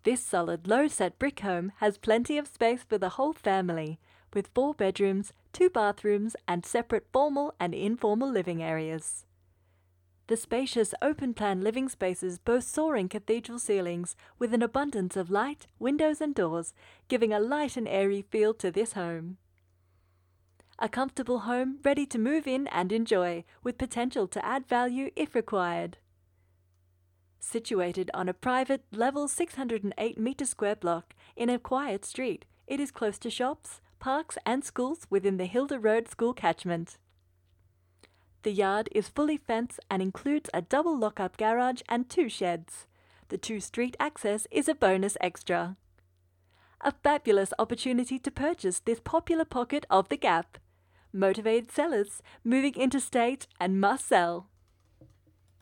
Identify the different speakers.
Speaker 1: This solid low-set brick home has plenty of space for the whole family, with 4 bedrooms, 2 bathrooms and separate formal and informal living areas. The spacious open-plan living spaces boast soaring cathedral ceilings with an abundance of light, windows and doors, giving a light and airy feel to this home. A comfortable home ready to move in and enjoy, with potential to add value if required. Situated on a private, level 608-metre-square block in a quiet street, it is close to shops, parks and schools within the Hilda Road school catchment. The yard is fully fenced and includes a double lock-up garage and 2 sheds. The 2 street access is a bonus extra. A fabulous opportunity to purchase this popular pocket of the Gap. Motivated sellers moving interstate and must sell.